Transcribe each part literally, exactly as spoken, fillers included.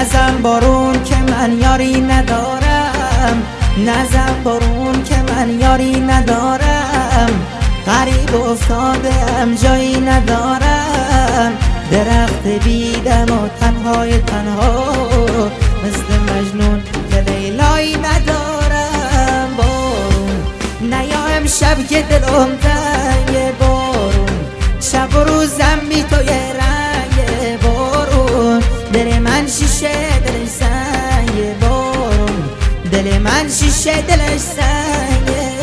نزن بارون که من یاری ندارم، نزن بارون که من یاری ندارم. غریب افتادم جایی ندارم، درخت بیدم و تنهای تنها، مثل مجنون که لیلایی ندارم. بارون نیا امشب که دلم تنگ، بارون شب و روزم بی تو یه رنگ. بارون دل من شیشه دلش سنگه، بارون دل من شیشه دلش سنگه.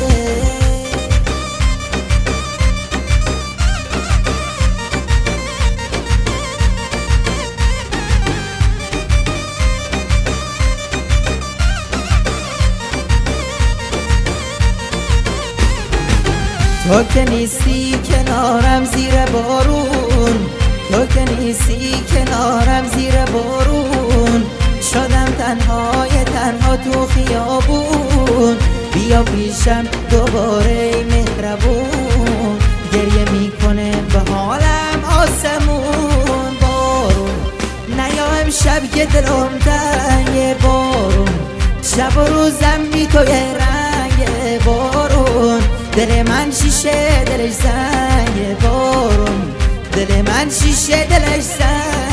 تو که نیستی کنارم زیر بارون، تو که نیستی کنارم زیر بارون. شدم تنهای تنها تو خیابون، بیا پیشم دوباره مهربون. گریه میکنه به حالم آسمون. بارون نیا امشب که دلم تنگه، بارون شب و روزم بی تو یه رنگه. بارون دل من شیشه دلش سنگه، بارون دل من شیشه دلش سنگه.